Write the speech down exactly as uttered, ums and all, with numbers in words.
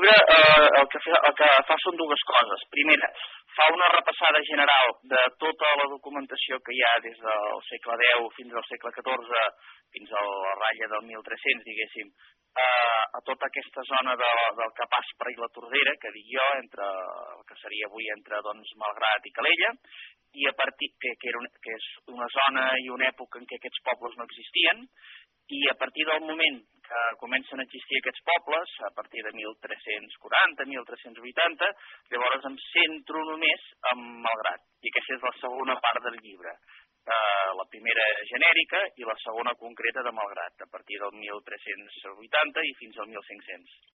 llibre eh, el, que fa, el que fa són dues coses. Primera, fa una repassada general de tota la documentació que hi ha des del segle deu fins al segle catorze, fins a la ratlla del mil tres-cents, diguéssim, eh, a tota aquesta zona de, del Capàspre i la Tordera, que dic jo, entre el que seria avui entre doncs, Malgrat i Calella, i a partir que, que, era un, que és una zona i una època en què aquests pobles no existien, i a partir del moment que comencen a existir aquests pobles, a partir de mil tres-cents quaranta, mil tres-cents vuitanta, llavors em centro només en Malgrat, i aquesta és la segona part del llibre. Uh, la primera genèrica i la segona concreta de Malgrat, a partir del mil tres-cents vuitanta i fins al mil cinc-cents.